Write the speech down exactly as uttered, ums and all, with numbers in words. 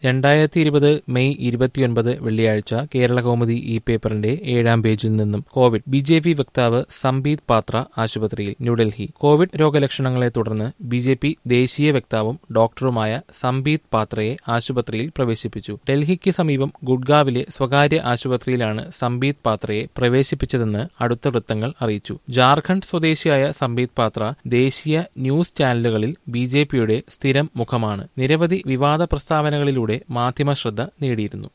രണ്ടായിരത്തി ഇരുപത് മെയ് ഇരുപത്തിയൊൻപത് വെള്ളിയാഴ്ച കേരളകൗമുദി ഈ പേപ്പറിന്റെ ഏഴാം പേജിൽ നിന്നും കോവിഡ് ബി ജെ പി വക്താവ് സംബീത് പാത്ര ആശുപത്രിയിൽ. ന്യൂഡൽഹി. കോവിഡ് രോഗലക്ഷണങ്ങളെ തുടർന്ന് ബി ജെ പി ദേശീയ വക്താവും ഡോക്ടറുമായ സംബീത് പാത്രയെ ആശുപത്രിയിൽ പ്രവേശിപ്പിച്ചു. ഡൽഹിക്ക് സമീപം ഗുഡ്ഗാവിലെ സ്വകാര്യ ആശുപത്രിയിലാണ് സംബീത് പാത്രയെ പ്രവേശിപ്പിച്ചതെന്ന് അടുത്ത വൃത്തങ്ങൾ അറിയിച്ചു. ജാർഖണ്ഡ് സ്വദേശിയായ സംബീത് പാത്ര ദേശീയ ന്യൂസ് ചാനലുകളിൽ ബി ജെ പിയുടെ സ്ഥിരം മുഖമാണ്. നിരവധി വിവാദ പ്രസ്താവനകളിലൂടെ മാധ്യമ ശ്രദ്ധ നേടിയിരുന്നു.